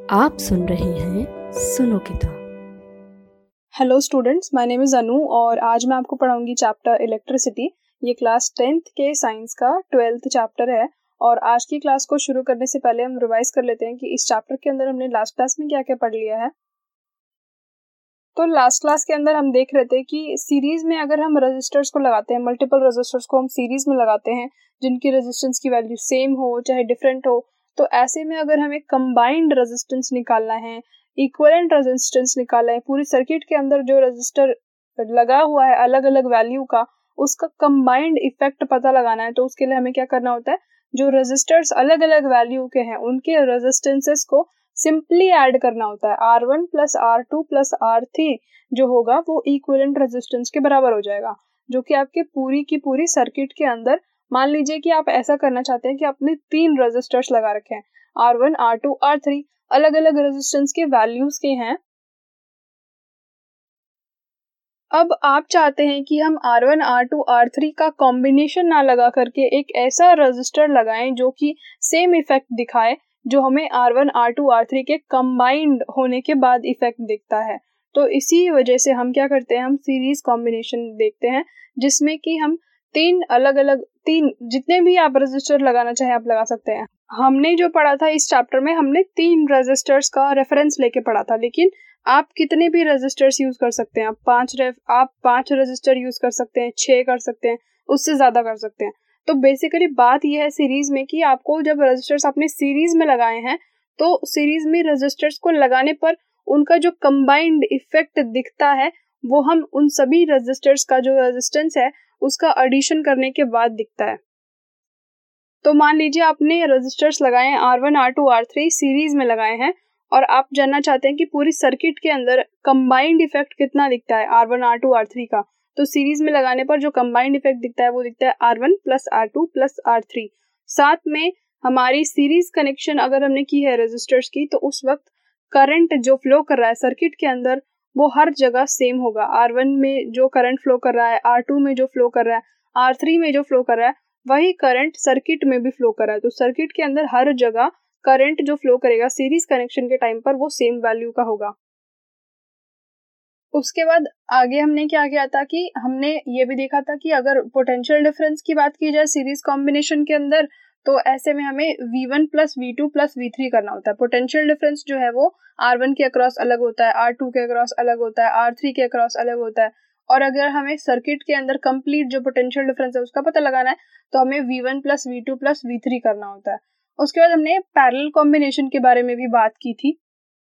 आप सुन रहे हैं सुनो किताब। Hello students, my name is Anu और आज मैं आपको पढ़ाऊंगी चैप्टर इलेक्ट्रिसिटी। ये क्लास 10th के साइंस का 12th चैप्टर है। और आज की क्लास को शुरू करने से पहले हम रिवाइज कर लेते हैं कि इस चैप्टर के अंदर हमने लास्ट क्लास में क्या क्या पढ़ लिया है। तो लास्ट क्लास के अंदर हम देख रहे थे कि सीरीज में अगर हम रेजिस्टर्स को लगाते हैं, मल्टीपल रेजिस्टर्स को हम सीरीज में लगाते हैं जिनकी रेजिस्टेंस की वैल्यू सेम हो चाहे डिफरेंट हो, तो ऐसे में अगर हमें कंबाइंड रेजिस्टेंस निकालना है, इक्विवेलेंट रेजिस्टेंस निकालना है, पूरी सर्किट के अंदर जो रेजिस्टर लगा हुआ है अलग अलग वैल्यू का, उसका कंबाइंड इफेक्ट पता लगाना है, तो उसके लिए हमें क्या करना होता है, जो रेजिस्टर्स अलग अलग वैल्यू के हैं उनके रेजिस्टेंसेस को सिंपली ऐड करना होता है। R1 plus R2 plus R3 जो होगा वो इक्विवेलेंट रेजिस्टेंस के बराबर हो जाएगा, जो कि आपके पूरी की पूरी सर्किट के अंदर, मान लीजिए कि आप ऐसा करना चाहते हैं कि आपने 3 रेजिस्टर्स लगा रखे हैं, R1 R2 R3 अलग अलग रेजिस्टेंस के वैल्यूज के हैं। अब आप चाहते हैं कि हम R1 R2 R3 का कॉम्बिनेशन ना लगा करके एक ऐसा रेजिस्टर लगाएं जो कि सेम इफेक्ट दिखाए, जो हमें R1 R2 R3 के कंबाइंड होने के बाद इफेक्ट दिखता है। तो इसी वजह से हम क्या करते हैं, हम सीरीज कॉम्बिनेशन देखते हैं जिसमें कि हम तीन जितने भी आप रेजिस्टर लगाना चाहे आप लगा सकते हैं। हमने जो पढ़ा था इस चैप्टर में, हमने 3 रेजिस्टर्स का रेफरेंस लेके पढ़ा था, लेकिन आप कितने भी रेजिस्टर्स यूज कर सकते हैं। आप 5 रेजिस्टर यूज कर सकते हैं, 6 कर सकते हैं, उससे ज्यादा कर सकते हैं। तो बेसिकली बात यह है सीरीज में कि आपको जब रेजिस्टर्स आपने सीरीज में लगाए हैं, तो सीरीज में रेजिस्टर्स को लगाने पर उनका जो कंबाइंड इफेक्ट दिखता है वो हम उन सभी रेजिस्टर्स का जो रेजिस्टेंस है उसका एडिशन करने के बाद दिखता है। तो मान लीजिए आपने रेजिस्टर्स लगाए हैं R1 R2 R3 सीरीज में लगाए हैं और आप जानना चाहते हैं कि पूरी सर्किट के अंदर कंबाइंड इफेक्ट कितना दिखता है R1 R2 R3 का। तो सीरीज में लगाने पर जो कंबाइंड इफेक्ट दिखता है वो दिखता है R1 plus R2 plus R3। साथ में हमारी सीरीज कनेक्शन अगर हमने की है रेजिस्टर्स की, तो उस वक्त करंट जो फ्लो कर रहा है सर्किट के अंदर वो हर जगह सेम होगा। R1 में जो करंट फ्लो कर रहा है, R2 में जो फ्लो कर रहा है, R3 में जो फ्लो कर रहा है, वही करंट सर्किट में भी फ्लो कर रहा है। तो सर्किट के अंदर हर जगह करंट जो फ्लो करेगा सीरीज कनेक्शन के टाइम पर वो सेम वैल्यू का होगा। उसके बाद आगे हमने क्या किया था कि हमने ये भी देखा था कि अगर पोटेंशियल डिफरेंस की बात की जाए सीरीज कॉम्बिनेशन के अंदर, तो ऐसे में हमें V1 plus V2 plus V3 करना होता है। पोटेंशियल डिफरेंस जो है वो R1 के अक्रॉस अलग होता है, R2 के अक्रॉस अलग होता है, R3 के अक्रॉस अलग होता है। और अगर हमें सर्किट के अंदर कंप्लीट जो पोटेंशियल डिफरेंस है उसका पता लगाना है, तो हमें V1 plus V2 plus V3 करना होता है। उसके बाद हमने पैरेलल कॉम्बिनेशन के बारे में भी बात की थी।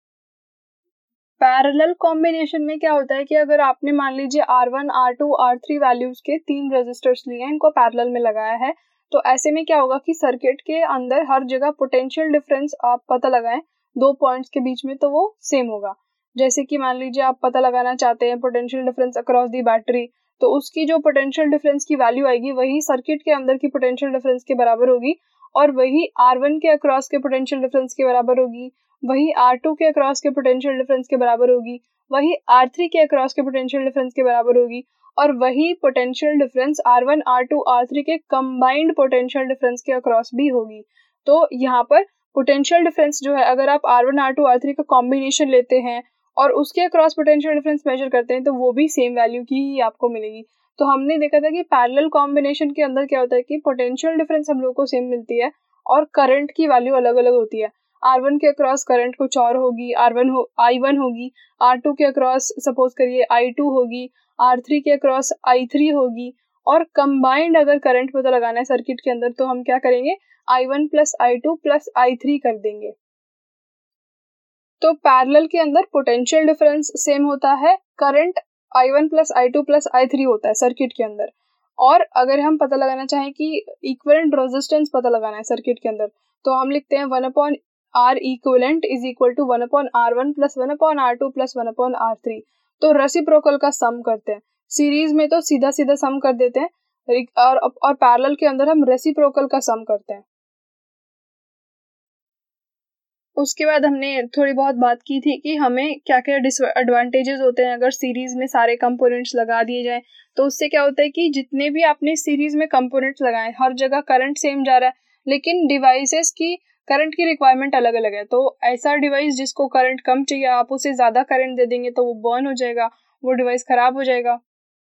पैरेलल कॉम्बिनेशन में क्या होता है कि अगर आपने मान लीजिए R1 R2 R3 वैल्यूज के 3 रेजिस्टर्स लिए हैं, इनको पैरेलल में लगाया है, तो ऐसे में क्या होगा कि सर्किट के अंदर हर जगह पोटेंशियल डिफरेंस आप पता लगाएं 2 पॉइंट्स के बीच में, तो वो सेम होगा। जैसे कि मान लीजिए आप पता लगाना चाहते हैं potential difference across the battery, तो उसकी जो पोटेंशियल डिफरेंस की वैल्यू आएगी वही सर्किट के अंदर की पोटेंशियल डिफरेंस के बराबर होगी, और वही R1 के अक्रॉस के पोटेंशियल डिफरेंस के बराबर होगी, वही R2 के अक्रॉस के पोटेंशियल डिफरेंस के बराबर होगी, वही R3 के अक्रॉस के पोटेंशियल डिफरेंस के बराबर होगी, और वही potential difference R1 R2 R3 के कंबाइंड पोटेंशियल डिफरेंस के अक्रॉस भी होगी। तो यहाँ पर पोटेंशियल डिफरेंस जो है, अगर आप R1 R2 R3 का कॉम्बिनेशन लेते हैं और उसके अक्रॉस पोटेंशियल डिफरेंस मेजर करते हैं, तो वो भी सेम वैल्यू की ही आपको मिलेगी। तो हमने देखा था कि पैरेलल कॉम्बिनेशन के अंदर क्या होता है कि पोटेंशियल डिफरेंस हम लोग को सेम मिलती है और करंट की वैल्यू अलग अलग होती है। R1 के अक्रॉस करंट कुछ और होगी, I1 होगी, R2 के अक्रॉस सपोज करिए I2 होगी, R3 के अक्रॉस I3 होगी। और कंबाइंड अगर करंट पता लगाना है सर्किट के अंदर, तो हम क्या करेंगे, I1 plus I2 plus I3 कर देंगे। तो पैरेलल के अंदर पोटेंशियल डिफरेंस सेम होता है, current I1 plus I2 plus I3 होता है सर्किट के अंदर। और अगर हम पता लगाना चाहें कि इक्विवेलेंट रेजिस्टेंस पता लगाना है सर्किट के अंदर, तो हम लिखते हैं 1/R equivalent is equal to 1/R1 plus 1/R2 plus 1/R3। तो रेसिप्रोकल का सम करते हैं। सीरीज में तो सीधा सीधा सम कर देते हैं, और पैरेलल के अंदर हम रेसिप्रोकल का सम करते हैं। उसके बाद हमने थोड़ी बहुत बात की थी कि हमें क्या क्या डिसएडवांटेजेस होते हैं अगर सीरीज में सारे कंपोनेंट्स लगा दिए जाएं। तो उससे क्या होता है कि जितने भी आपने सीरीज में कंपोनेंट्स लगाए हर जगह करंट सेम जा रहा है, लेकिन डिवाइसेस की करंट की रिक्वायरमेंट अलग अलग है। तो ऐसा डिवाइस जिसको करंट कम चाहिए, आप उसे ज़्यादा करंट दे देंगे तो वो बर्न हो जाएगा, वो डिवाइस ख़राब हो जाएगा।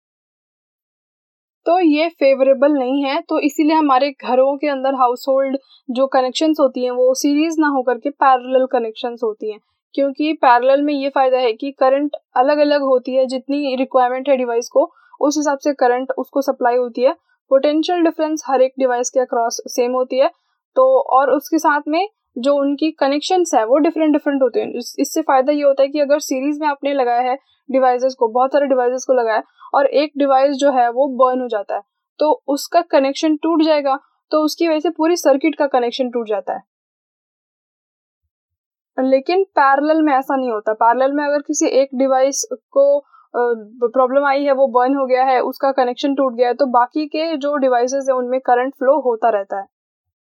तो ये फेवरेबल नहीं है। तो इसीलिए हमारे घरों के अंदर हाउस होल्ड जो कनेक्शंस होती हैं वो सीरीज ना होकर के पैरेलल कनेक्शंस होती हैं, क्योंकि पैरेलल में ये फ़ायदा है कि करंट अलग अलग होती है, जितनी रिक्वायरमेंट है डिवाइस को उस हिसाब से करंट उसको सप्लाई होती है। पोटेंशियल डिफरेंस हर एक डिवाइस के अक्रॉस सेम होती है। तो और उसके साथ में जो उनकी कनेक्शंस है वो डिफरेंट डिफरेंट होते हैं। इससे फ़ायदा ये होता है कि अगर सीरीज में आपने लगाया है डिवाइसेस को, बहुत सारे डिवाइसेस को लगाया और एक डिवाइस जो है वो बर्न हो जाता है तो उसका कनेक्शन टूट जाएगा, तो उसकी वजह से पूरी सर्किट का कनेक्शन टूट जाता है। लेकिन पैरेलल में ऐसा नहीं होता। पैरेलल में अगर किसी एक डिवाइस को प्रॉब्लम आई है, वो बर्न हो गया है, उसका कनेक्शन टूट गया है, तो बाकी के जो डिवाइसेस है उनमें करंट फ्लो होता रहता है।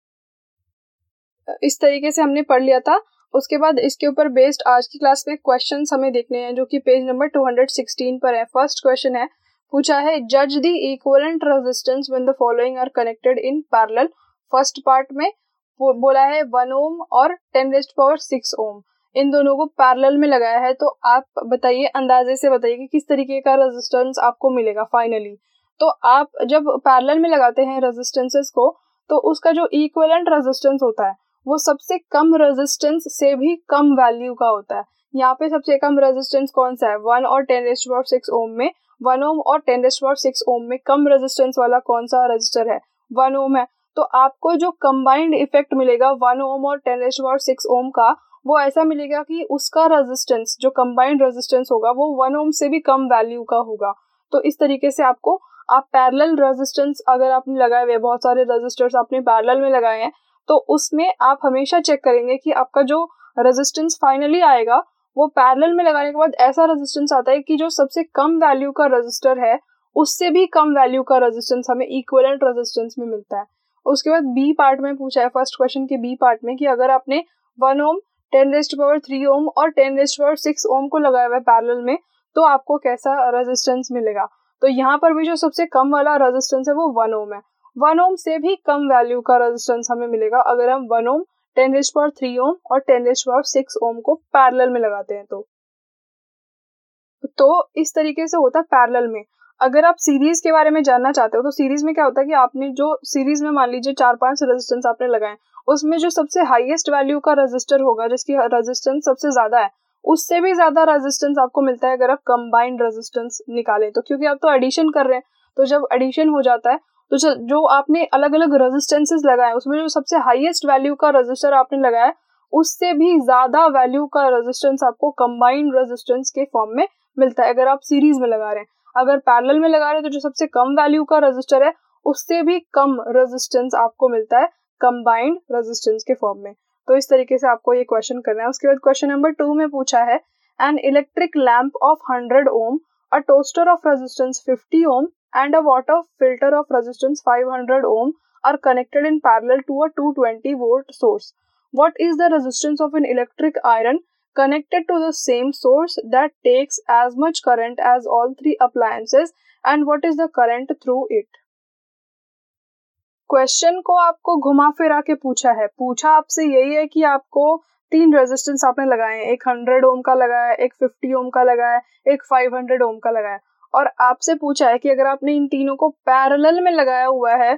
इस तरीके से हमने पढ़ लिया था। उसके बाद इसके ऊपर बेस्ड आज की क्लास में क्वेश्चंस हमें देखने हैं, जो कि पेज नंबर 216 पर है। फर्स्ट क्वेश्चन है, पूछा है जज the equivalent resistance when the following are connected in parallel. First part में बोला है 1 ओम और 10⁻⁶ ओम, इन दोनों को पैरेलल में लगाया है। तो आप बताइए, अंदाजे से बताइए कि किस तरीके का रेजिस्टेंस आपको मिलेगा फाइनली। तो आप जब पैरेलल में लगाते हैं रेजिस्टेंसेस को, तो उसका जो इक्विवेलेंट रेजिस्टेंस होता है वो सबसे कम रेजिस्टेंस से भी कम वैल्यू का होता है। यहाँ पे सबसे कम रेजिस्टेंस कौन सा है? 1 और 10⁻⁶ ओम में 1 ओम और 10⁻⁶ ओम में कम रेजिस्टेंस वाला कौन सा रजिस्टर है? 1 ओम है। तो आपको जो कंबाइंड इफेक्ट मिलेगा 1 ओम और 10⁻⁶ ओम का, वो ऐसा मिलेगा कि उसका रेजिस्टेंस, जो कंबाइंड रेजिस्टेंस होगा, वो 1 ओम से भी कम वैल्यू का होगा। तो इस तरीके से आपको, आप पैरेलल रेजिस्टेंस अगर आपने लगाए हुए, बहुत सारे रेजिस्टर्स आपने पैरेलल में लगाए हैं, तो उसमें आप हमेशा चेक करेंगे कि आपका जो रेजिस्टेंस फाइनली आएगा वो पैरेलल में लगाने के बाद ऐसा रेजिस्टेंस आता है कि जो सबसे कम वैल्यू का रेजिस्टर है उससे भी कम वैल्यू का रेजिस्टेंस हमें इक्विवेलेंट रेजिस्टेंस में मिलता है। उसके बाद बी पार्ट में पूछा है, फर्स्ट क्वेश्चन के बी पार्ट में, कि अगर आपने 1 ओम 10⁻³ ओम और 10⁻⁶ ओम को लगाया हुआ है पैरेलल में, तो आपको कैसा रेजिस्टेंस मिलेगा। तो यहाँ पर भी जो सबसे कम वाला रेजिस्टेंस है वो 1 ओम है। 1 ओम से भी कम वैल्यू का रेजिस्टेंस हमें मिलेगा अगर हम 1 ओम 10⁻³ ओम और 10⁻⁶ ओम को पैरेलल में लगाते हैं। तो इस तरीके से होता है पैरेलल में। अगर आप सीरीज के बारे में जानना चाहते हो, तो सीरीज में क्या होता है कि आपने जो सीरीज में मान लीजिए 4-5 रेजिस्टेंस आपने लगाए, उसमें जो सबसे हाईएस्ट वैल्यू का रेजिस्टर होगा, जिसकी रेजिस्टेंस सबसे ज्यादा है, उससे भी ज्यादा रेजिस्टेंस आपको मिलता है अगर आप कंबाइंड रेजिस्टेंस निकालें तो। क्योंकि आप तो एडिशन कर रहे हैं, तो जब एडिशन हो जाता है तो जो आपने अलग अलग रेजिस्टेंसेस लगाए, उसमें जो सबसे हाईएस्ट वैल्यू का रेजिस्टर आपने लगाया, उससे भी ज्यादा वैल्यू का रेजिस्टेंस आपको कंबाइंड रेजिस्टेंस के फॉर्म में मिलता है अगर आप सीरीज में लगा रहे हैं। अगर पैरेलल में लगा रहे हैं तो जो सबसे कम वैल्यू का रेजिस्टर है उससे भी कम रेजिस्टेंस आपको मिलता है कंबाइंड रेजिस्टेंस के फॉर्म में। तो इस तरीके से आपको ये क्वेश्चन करना है। उसके बाद क्वेश्चन नंबर 2 में पूछा है, an electric lamp of 100 ohm, a toaster of resistance 50 ohm and a water filter of resistance 500 ohm are connected in parallel to a 220 volt source. What is the resistance of an electric iron connected to the same source that takes as much current as all three appliances, and what is the current through it? Question को आपको घुमा फिरा के पूछा आपसे यही है कि आपको 3 रेजिस्टेंस आपने लगाए हैं, एक 100 ओम का लगाया है, एक 50 ओम का लगाया है, एक 500 ओम का लगाया है, और आपसे पूछा है कि अगर आपने इन तीनों को पैरेलल में लगाया हुआ है,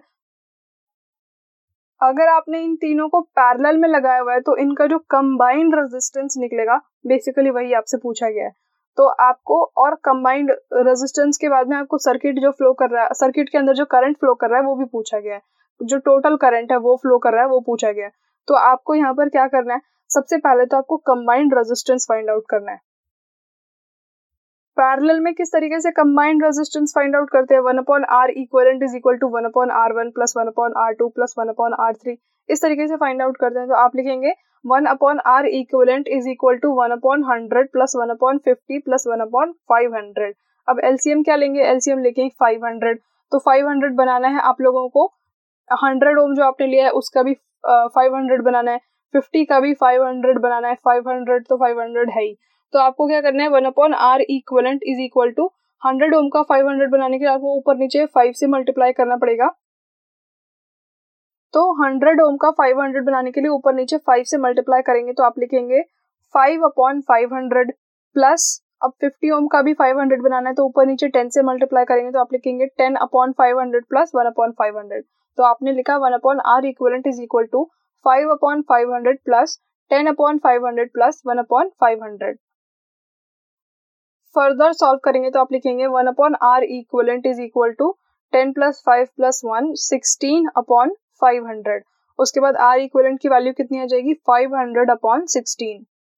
अगर आपने इन तीनों को पैरेलल में लगाया हुआ है तो इनका जो कंबाइंड रेजिस्टेंस निकलेगा, बेसिकली वही आपसे पूछा गया है। तो आपको, और कंबाइंड रेजिस्टेंस के बाद में आपको सर्किट जो फ्लो कर रहा है, सर्किट के अंदर जो करंट फ्लो कर रहा है वो भी पूछा गया है, जो टोटल करंट है वो फ्लो कर रहा है वो पूछा गया है। तो आपको यहाँ पर क्या करना है, सबसे पहले तो आपको कंबाइंड रेजिस्टेंस फाइंड आउट करना है। पैरेलल में किस तरीके से कंबाइंड रेजिस्टेंस फाइंड आउट करते हैं, 1/R equivalent is equal to 1/R1 plus 1/R2 plus 1/R3, इस तरीके से फाइंड आउट करते हैं। तो आप लिखेंगे 1/R equivalent is equal to 1/100 plus 1/50 plus 1/500। अब एलसीएम क्या लेंगे, एलसीएम लेके 500। तो 500 बनाना है आप लोगों को, 100 ओम जो आपने लिया है उसका भी 500 बनाना है, 50 का भी 500 बनाना है, 500 तो 500 है ही। तो आपको क्या करना है, 1/R equivalent is equal to 100 ohm का 500 बनाने के लिए आपको ऊपर नीचे 5 से मल्टीप्लाई करना पड़ेगा। तो 100 ओम का 500 बनाने के लिए ऊपर नीचे 5 से मल्टीप्लाई करेंगे तो आप लिखेंगे 5/500 प्लस, अब 50 ओम का भी 500 बनाना है तो ऊपर नीचे 10 से मल्टीप्लाई करेंगे तो आप लिखेंगे 10/500 प्लस 1/500। तो आपने लिखा 1/R equivalent is equal to 5/500 plus 10/500 plus 1/500। Further solve करेंगे तो आप लिखेंगे 1/R equivalent is equal to 10 plus 5 plus 1 16/500। उसके बाद R इक्विवेलेंट की वैल्यू कितनी आ जाएगी 500/16,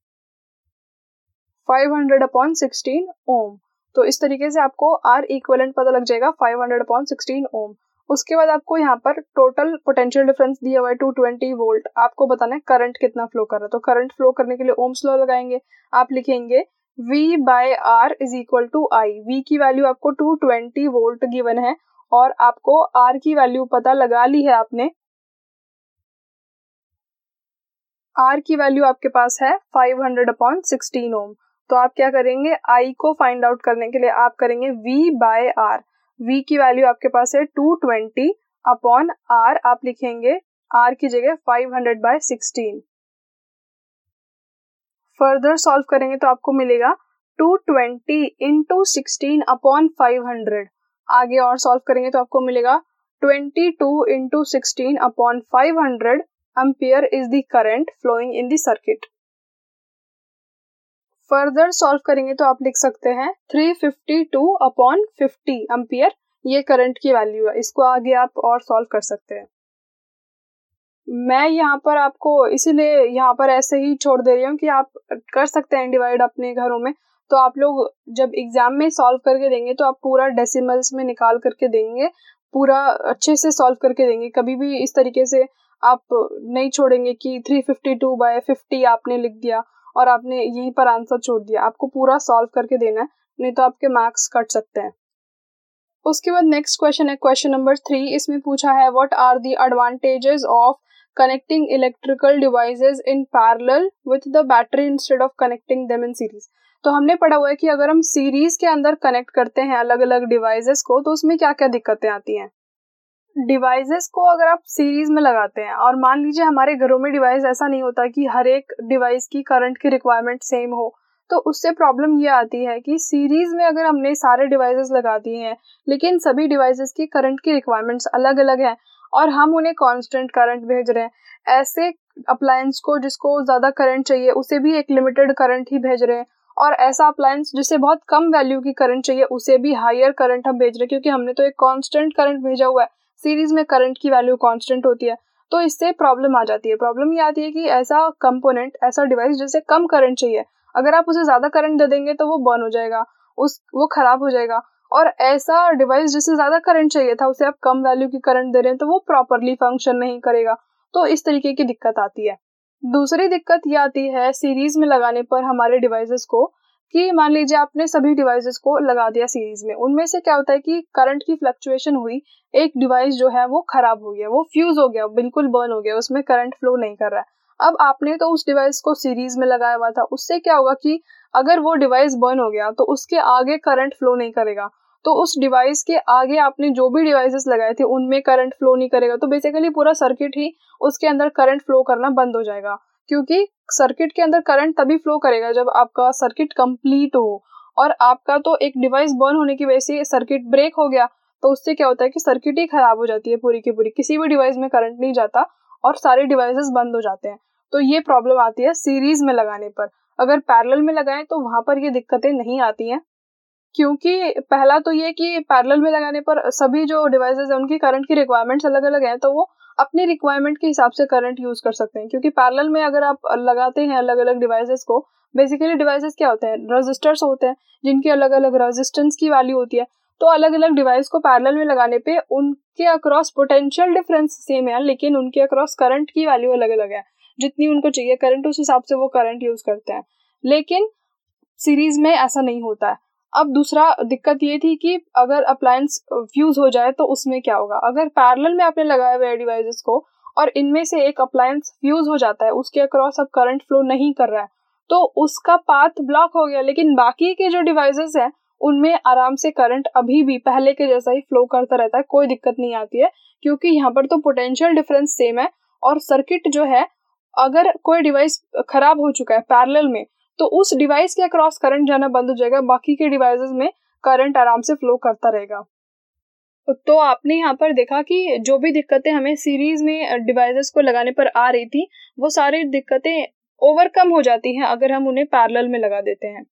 500/16 ओम। तो इस तरीके से आपको R इक्विवेलेंट पता लग जाएगा 500/16 ओम। उसके बाद आपको यहाँ पर टोटल पोटेंशियल डिफरेंस दिया हुआ है 220 वोल्ट, आपको बताना है करंट कितना फ्लो कर रहा है। तो करंट फ्लो करने के लिए ओम्स लॉ लगाएंगे, आप लिखेंगे V/R is equal to I। V की वैल्यू आपको 220 वोल्ट गिवन है और आपको R की वैल्यू पता लगा ली है आपने। R की वैल्यू आपके पास है 500/16 ओम। तो आप क्या करेंगे, I को फाइंड आउट करने के लिए आप करेंगे V/R। V की वैल्यू आपके पास है 220/R, आप लिखेंगे R की जगह 500/16। फर्दर सॉल्व करेंगे तो आपको मिलेगा 220 इंटू 16/500। आगे और सॉल्व करेंगे तो आपको मिलेगा 22 into 16/500 ampere is the current flowing in the circuit. Further solve करेंगे तो आप लिख सकते हैं 352/50 एम्पियर, ये करंट की वैल्यू है। इसको आगे आप और सॉल्व कर सकते हैं। मैं यहाँ पर आपको इसीलिए यहाँ पर ऐसे ही छोड़ दे रही हूँ कि आप कर सकते हैं डिवाइड अपने घरों में। तो आप लोग जब एग्जाम में सॉल्व करके देंगे तो आप पूरा डेसिमल्स में निकाल करके देंगे, पूरा अच्छे से सॉल्व करके देंगे। कभी भी इस तरीके से आप नहीं छोड़ेंगे कि 352/50 आपने लिख दिया और आपने यहीं पर आंसर छोड़ दिया। आपको पूरा सॉल्व करके देना है, नहीं तो आपके मार्क्स कट सकते हैं। उसके बाद नेक्स्ट क्वेश्चन है क्वेश्चन नंबर 3। इसमें पूछा है what are the advantages of connecting electrical devices in parallel with the battery instead of connecting them in series. तो हमने पढ़ा हुआ है कि अगर हम सीरीज के अंदर कनेक्ट करते हैं अलग अलग डिवाइसेस को तो उसमें क्या क्या दिक्कतें आती हैं। डिवाइसेस को अगर आप सीरीज में लगाते हैं और मान लीजिए हमारे घरों में डिवाइस ऐसा नहीं होता कि हर एक डिवाइस की करंट की रिक्वायरमेंट सेम हो, तो उससे प्रॉब्लम ये आती है कि सीरीज में अगर हमने सारे डिवाइसेस लगा दिए हैं लेकिन सभी डिवाइसेस की करंट की रिक्वायरमेंट्स अलग अलग हैं और हम उन्हें कांस्टेंट करंट भेज रहे हैं, ऐसे अप्लायंस को जिसको ज्यादा करंट चाहिए उसे भी एक लिमिटेड करंट ही भेज रहे हैं, और ऐसा अप्लायंस जिसे बहुत कम वैल्यू की करंट चाहिए उसे भी हायर करंट हम भेज रहे हैं, क्योंकि हमने तो एक कांस्टेंट करंट भेजा हुआ है। सीरीज में करंट की वैल्यू कांस्टेंट होती है, तो इससे प्रॉब्लम आ जाती है। प्रॉब्लम ये आती है कि ऐसा कंपोनेंट, ऐसा डिवाइस जिसे कम करंट चाहिए, अगर आप उसे ज्यादा करंट दे देंगे तो वो बर्न हो जाएगा, वो खराब हो जाएगा। और ऐसा डिवाइस जिसे ज्यादा करंट चाहिए था उसे आप कम वैल्यू की करंट दे रहे हैं तो वो प्रॉपरली फंक्शन नहीं करेगा। तो इस तरीके की दिक्कत आती है। दूसरी दिक्कत ये आती है सीरीज में लगाने पर हमारे डिवाइसेस को, कि मान लीजिए आपने सभी डिवाइसेस को लगा दिया सीरीज में, उनमें से क्या होता है कि करंट की फ्लक्चुएशन हुई, एक डिवाइस जो है वो खराब हो गया, वो फ्यूज हो गया, बिल्कुल बर्न हो गया, उसमें करंट फ्लो नहीं कर रहा है। अब आपने तो उस डिवाइस को सीरीज में लगाया हुआ था, उससे क्या होगा कि अगर वो डिवाइस बर्न हो गया तो उसके आगे करंट फ्लो नहीं करेगा, तो उस डिवाइस के आगे आपने जो भी डिवाइसेस लगाए थे उनमें करंट फ्लो नहीं करेगा। तो बेसिकली पूरा सर्किट ही उसके अंदर करंट फ्लो करना बंद हो जाएगा, क्योंकि सर्किट के अंदर करंट तभी फ्लो करेगा जब आपका सर्किट कंप्लीट हो। और आपका तो एक डिवाइस बर्न होने की वजह से सर्किट ब्रेक हो गया, तो उससे क्या होता है कि सर्किट ही खराब हो जाती है पूरी की पूरी, किसी भी डिवाइस में करंट नहीं जाता और सारे डिवाइसेस बंद हो जाते हैं। तो ये प्रॉब्लम आती है सीरीज में लगाने पर। अगर पैरेलल में लगाएं तो वहां पर ये दिक्कतें नहीं आती हैं, क्योंकि पहला तो ये कि पैरेलल में लगाने पर सभी जो डिवाइसेस हैं उनकी करंट की रिक्वायरमेंट्स अलग अलग हैं, तो वो अपनी रिक्वायरमेंट के हिसाब से करंट यूज कर सकते हैं। क्योंकि पैरेलल में अगर आप लगाते हैं अलग अलग डिवाइसेस को, बेसिकली डिवाइसेस क्या होते हैं, रेजिस्टर्स होते हैं जिनकी अलग अलग रेजिस्टेंस की वैल्यू होती है। तो अलग अलग डिवाइस को पैरेलल में लगाने पे उनके अक्रॉस पोटेंशियल डिफरेंस सेम है, लेकिन उनके अक्रॉस करंट की वैल्यू अलग अलग है। जितनी उनको चाहिए करंट उस हिसाब से वो करंट यूज करते हैं, लेकिन सीरीज में ऐसा नहीं होता है। अब दूसरा दिक्कत ये थी कि अगर अप्लायंस फ्यूज हो जाए तो उसमें क्या होगा। अगर पैरेलल में आपने लगाए हुए डिवाइसेस को और इनमें से एक अप्लायंस फ्यूज हो जाता है, उसके अक्रॉस अब करंट फ्लो नहीं कर रहा है, तो उसका पाथ ब्लॉक हो गया, लेकिन बाकी के जो डिवाइसेस हैं उनमें आराम से करंट अभी भी पहले के जैसा ही फ्लो करता रहता है, कोई दिक्कत नहीं आती है, क्योंकि यहाँ पर तो पोटेंशियल डिफरेंस सेम है। और सर्किट जो है, अगर कोई डिवाइस खराब हो चुका है पैरेलल में, तो उस डिवाइस के अक्रॉस करंट जाना बंद हो जाएगा, बाकी के डिवाइसेस में करंट आराम से फ्लो करता रहेगा। तो आपने यहाँ पर देखा कि जो भी दिक्कतें हमें सीरीज में डिवाइसेस को लगाने पर आ रही थी, वो सारी दिक्कतें ओवरकम हो जाती हैं अगर हम उन्हें पैरेलल में लगा देते हैं।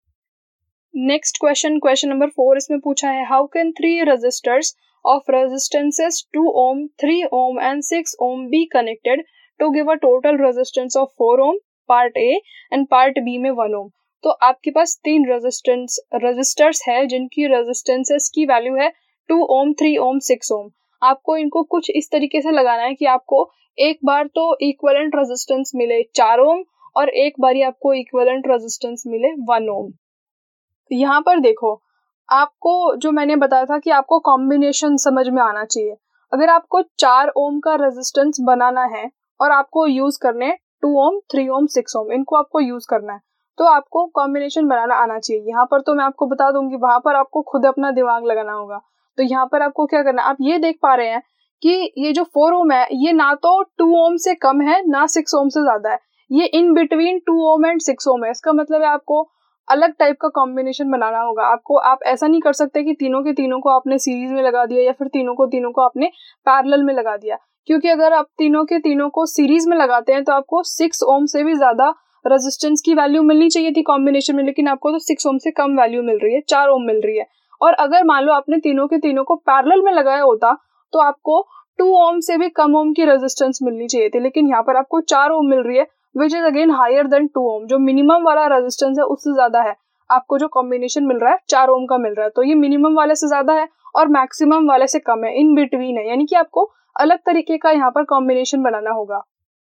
नेक्स्ट क्वेश्चन नंबर 4 इसमें पूछा है, how can 3 resistors of resistances 2 ohm, 3 ohm and 6 ohm be connected to give a total resistance of 4 ohm part A and part B में 1 ohm। तो आपके पास 3 रेजिस्टर्स है जिनकी रेजिस्टेंसेस की वैल्यू है 2 ohm, 3 ohm, 6 ohm। आपको इनको कुछ इस तरीके से लगाना है कि आपको एक बार तो इक्विवेलेंट रेजिस्टेंस मिले 4 ohm और एक बारी आपको इक्विवेलेंट रेजिस्टेंस मिले 1 ohm। यहाँ पर देखो, आपको जो मैंने बताया था कि आपको कॉम्बिनेशन समझ में आना चाहिए। अगर आपको 4 ओम का रेजिस्टेंस बनाना है और आपको यूज करने 2 ओम, 3 ओम, 6 ओम, इनको आपको यूज करना है, तो आपको कॉम्बिनेशन बनाना आना चाहिए। यहाँ पर तो मैं आपको बता दूंगी, वहां पर आपको खुद अपना दिमाग लगाना होगा। तो यहाँ पर आपको क्या करना है, आप ये देख पा रहे हैं कि ये जो 4 ओम है, ये ना तो 2 ओम से कम है ना 6 ओम से ज्यादा है, ये इन बिटवीन 2 ओम एंड 6 ओम है। इसका मतलब है आपको अलग टाइप का कॉम्बिनेशन बनाना होगा। आप ऐसा नहीं कर सकते कि तीनों के तीनों को आपने सीरीज में लगा दिया या फिर तीनों को आपने पैरेलल में लगा दिया, क्योंकि अगर आप तीनों के तीनों को सीरीज में लगाते हैं तो आपको 6 ओम से भी ज्यादा रेजिस्टेंस की वैल्यू मिलनी चाहिए थी कॉम्बिनेशन में, लेकिन आपको तो 6 ओम से कम वैल्यू मिल रही है, 4 ओम मिल रही है। और अगर मान लो आपने तीनों के तीनों को पैरेलल में लगाया होता तो आपको 2 ओम से भी कम ओम की रेजिस्टेंस मिलनी चाहिए थी, लेकिन यहाँ पर आपको 4 ओम मिल रही है, which is again higher than 2 ohm. जो मिनिमम वाला रेजिस्टेंस है उससे ज्यादा है। आपको जो कॉम्बिनेशन मिल रहा है 4 ओम का मिल रहा है, तो ये मिनिमम वाले से ज्यादा है और मैक्सिमम वाले से कम है, इन बिटवीन है, यानी कि आपको अलग तरीके का यहाँ पर कॉम्बिनेशन बनाना होगा।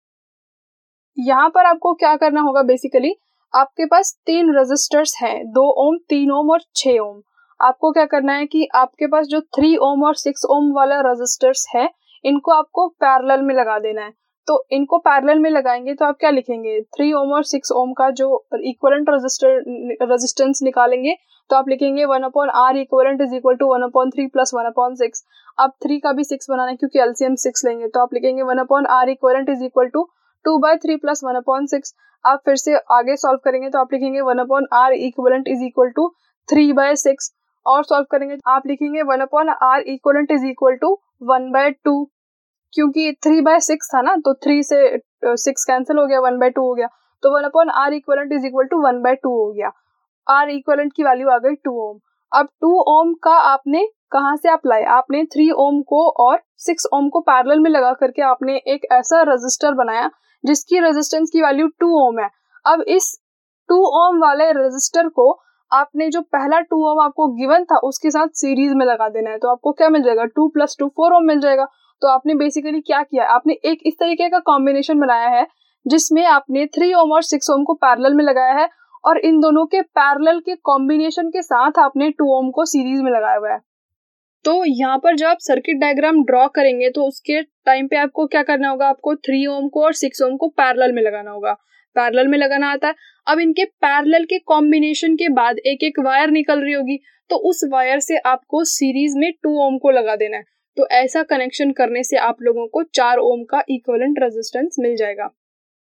यहाँ पर आपको क्या करना होगा, बेसिकली आपके पास 3 रेजिस्टर्स हैं, 2 ओम, 3 ओम और 6 ओम। आपको क्या करना है कि आपके पास जो 3 ओम और 6 ओम वाला रेजिस्टर्स है, इनको आपको पैरेलल में लगा देना है। तो इनको पैरेलल में लगाएंगे तो आप क्या लिखेंगे, 3 ओम और 6 ओम का जो इक्विवेलेंट रेजिस्टेंस निकालेंगे तो आप लिखेंगे 1/R equivalent is equal to 1/3 plus 1/6। अब 3 का भी 6 बनाना है क्योंकि एलसीएम 6 लेंगे, तो आप लिखेंगे 1/R equivalent is equal to 2/3 plus 1/6। आप फिर से आगे सॉल्व करेंगे तो आप लिखेंगे 1/R equivalent is equal to 3/6, और सॉल्व करेंगे आप लिखेंगे 1/R equivalent is equal to 1/2, क्योंकि 3/6 था ना, तो 3 से 6 कैंसिल हो गया, 1/2 हो गया, तो 1/R equivalent is equal to 1/2 हो गया। R इक्विवेलेंट की वैल्यू आ गई 2 ओम। अब 2 ओम का आपने कहाँ से आप लाए, आपने 3 ओम को और 6 ओम को पैरेलल में लगा करके आपने एक ऐसा रेजिस्टर बनाया जिसकी रेजिस्टेंस की वैल्यू 2 ओम है। अब इस 2 ओम वाले रेजिस्टर को आपने जो पहला 2 ओम आपको गिवन था उसके साथ सीरीज में लगा देना है, तो आपको क्या मिल जाएगा, 2 + 2 4 ओम मिल जाएगा। तो आपने बेसिकली क्या किया, आपने एक इस तरीके का कॉम्बिनेशन बनाया है जिसमें आपने 3 ओम और 6 ओम को पैरेलल में लगाया है और इन दोनों के पैरेलल के कॉम्बिनेशन के साथ आपने 2 ओम को सीरीज में लगाया हुआ है। तो यहाँ पर जब आप सर्किट डायग्राम ड्रॉ करेंगे तो उसके टाइम पे आपको क्या करना होगा, आपको 3 ओम को और 6 ओम को पैरेलल में लगाना होगा। पैरेलल में लगाना आता है। अब इनके पैरेलल के कॉम्बिनेशन के बाद एक एक वायर निकल रही होगी, तो उस वायर से आपको सीरीज में 2 ओम को लगा देना है। तो ऐसा कनेक्शन करने से आप लोगों को 4 ओम का इक्विवेलेंट रेजिस्टेंस मिल जाएगा।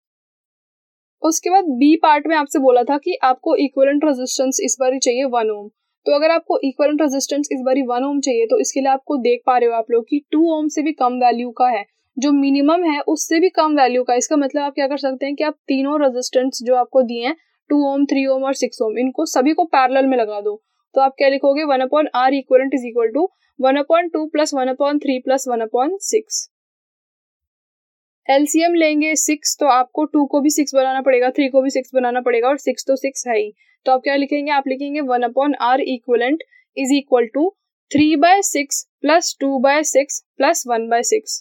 उसके बाद बी पार्ट में आपसे बोला था कि आपको इक्विवेलेंट रेजिस्टेंस इस बार चाहिए 1 ओम। तो अगर आपको इक्विवेलेंट रेजिस्टेंस इस बारी 1 ओम चाहिए तो इसके लिए आपको देख पा रहे हो आप लोग कि 2 ओम से भी कम वैल्यू का है, जो मिनिमम है उससे भी कम वैल्यू का। इसका मतलब आप क्या कर सकते हैं कि आप तीनों रेजिस्टेंस जो आपको दिए हैं 2 ओम, 3 ओम और 6 ओम, इनको सभी को पैरेलल में लगा दो। तो आप क्या लिखोगे, 1/R equivalent is equal to 1/2 plus 1/3 plus 1/6। LCM लेंगे 6, तो आपको 2 को भी 6 बनाना पड़ेगा, 3 को भी 6 बनाना पड़ेगा और 6 तो 6 है ही। तो आप क्या लिखेंगे, आप लिखेंगे 1/R equivalent is equal to 3/6 plus 2/6 plus 1/6।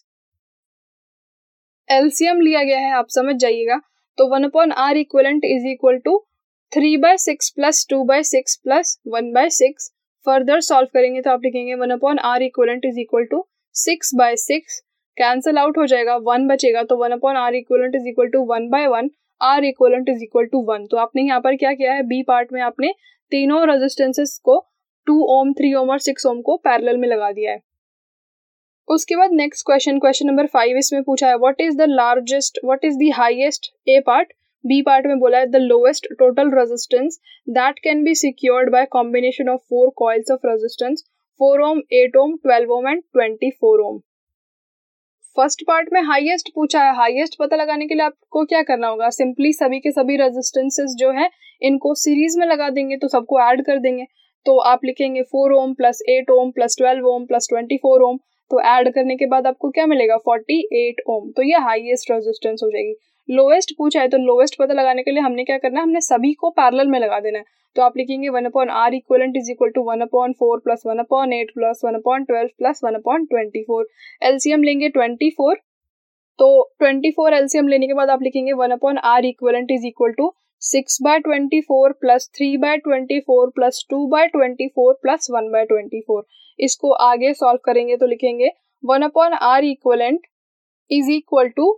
LCM लिया गया है, आप समझ जाइएगा। तो 1/R equivalent is equal to 3/6 plus 2/6 plus 1/6। Further solve करेंगे तो आप लिखेंगे 1/R equivalent is equal to 6/6, cancel out हो जाएगा, 1 बचेगा, तो 1/R equivalent is equal to 1/1। R equivalent is equal to 1। तो आपने यहाँ पर क्या किया है, बी पार्ट में आपने तीनों रेजिस्टेंसेस को 2 ओम, 3 ओम और 6 ओम को पैरेलल में लगा दिया है। उसके बाद नेक्स्ट क्वेश्चन नंबर 5 इसमें पूछा है what is the highest, A part, B part में बोला है the lowest total resistance that can be secured by combination of 4 coils of resistance 4 ohm, 8 ohm, 12 ohm and 24 ohm. First part में highest पूछा है, highest पता लगाने के लिए आपको क्या करना होगा, सिंपली सभी के सभी रेजिस्टेंसेस जो है इनको सीरीज में लगा देंगे, तो सबको ऐड कर देंगे। तो आप लिखेंगे 4 ohm plus 8 ohm plus 12 ohm plus 24 ohm, तो ऐड करने के बाद आपको क्या मिलेगा 48 ओम। तो ये हाईएस्ट रेजिस्टेंस हो जाएगी। लोएस्ट पूछा है तो लोएस्ट पता लगाने के लिए हमने क्या करना है, हमने सभी को पैरेलल में लगा देना है। तो आप लिखेंगे 1/r equivalent is equal to 1/4 plus 1/8 plus 1/12 plus 1/24। LCM लेंगे 24, तो 24 एलसीएम लेने के बाद आप लिखेंगे 1/r equivalent is equal to 6/24 plus 3/24 plus 2/24 plus 1/24। इसको आगे सॉल्व करेंगे तो लिखेंगे 1/r equivalent is equal to